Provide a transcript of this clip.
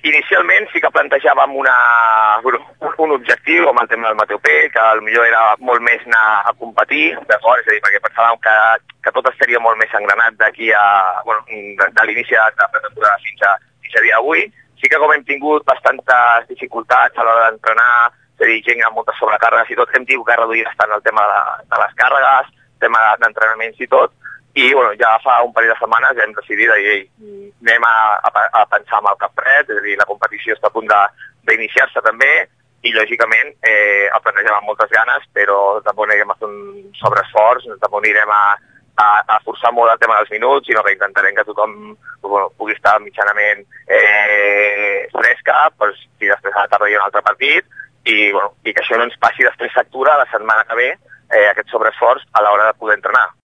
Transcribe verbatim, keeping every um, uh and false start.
inicialment sí que plantejàvem una, bueno, un objectiu amb el tema del Mateu P, que potser era molt més anar a competir, d'acord? És a dir, perquè pensàvem que, que tot estaria molt més engranat d'aquí a, bueno, de, de l'inici de la pretemporada fins a, fins a dia d'avui. Sí que com hem tingut bastantes dificultats a l'hora d'entrenar, és a dir, gent amb moltes sobrecàrregues i tot, hem tingut que reduir bastant el tema de, de les càrregues, el tema d'entrenaments i tot, i bueno, ja fa un parell de setmanes ja hem decidit dir, anem a, a, a pensar en el cap fred, és a dir, la competició està a punt d'iniciar-se també, i lògicament eh, el plantegem amb moltes ganes, però tampoc anirem a fer un sobreesforç, tampoc anirem a, a, a forçar molt el tema dels minuts, sinó que intentarem que tothom bueno, pugui estar mitjanament eh, fresca, doncs, si després a la tarda hi ha un altre partit, i, bueno, i que això no ens passi després factura la setmana que ve, eh, aquest sobreesforç a l'hora de poder entrenar.